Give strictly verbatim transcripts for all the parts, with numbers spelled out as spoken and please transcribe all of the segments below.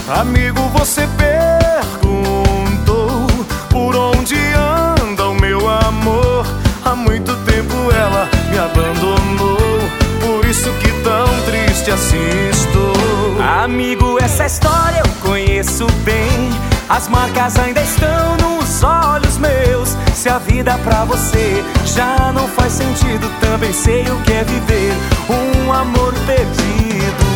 Amigo, você perguntou por onde anda o meu amor. Há muito tempo ela me abandonou, por isso que tão triste assim estou. Amigo, essa história eu conheço bem. As marcas ainda estão nos olhos meus. Se a vida pra você já não faz sentido, também sei o que é viver um amor perdido.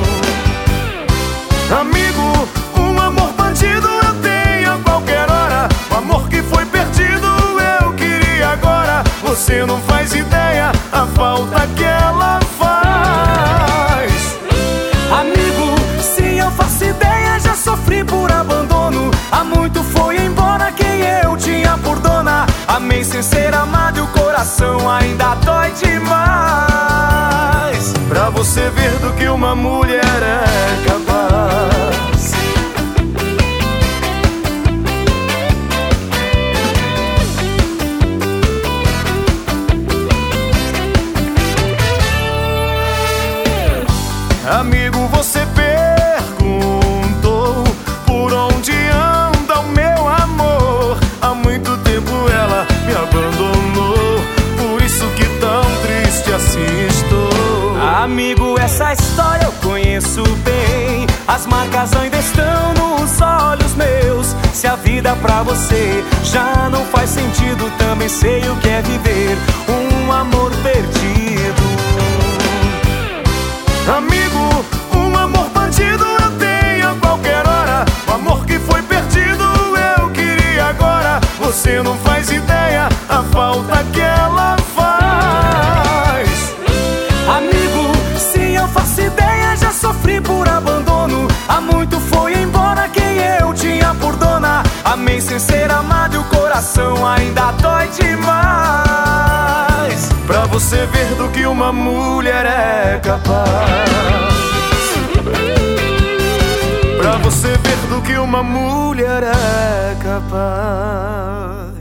Amigo, um amor bandido eu tenho a qualquer hora. O amor que foi perdido eu queria agora. Você não faz ideia a falta que ela faz. Amigo, se eu faço ideia, já sofri por abandono. Há muito foi embora quem eu tinha por dona. Amei sem ser amado e o coração ainda dói demais. Pra você ver do que uma mulher é capaz. Amigo, você perguntou por onde anda o meu amor. Há muito tempo ela me abandonou, por isso que tão triste assim estou. Amigo, essa história eu conheço bem. As marcas ainda estão nos olhos meus. Se a vida pra você já não faz sentido, também sei o que é viver um amor perdido. Amigo, um amor bandido eu tenho a qualquer hora. O amor que foi perdido eu queria agora. Você não faz ideia a falta que ela faz. Amigo, se eu faço ideia, já sofri por abandono. Há muito foi embora quem eu tinha por dona. Amei sem ser amado e o coração ainda dói demais. Pra você ver do que uma mulher é capaz. Pra você ver do que uma mulher é capaz.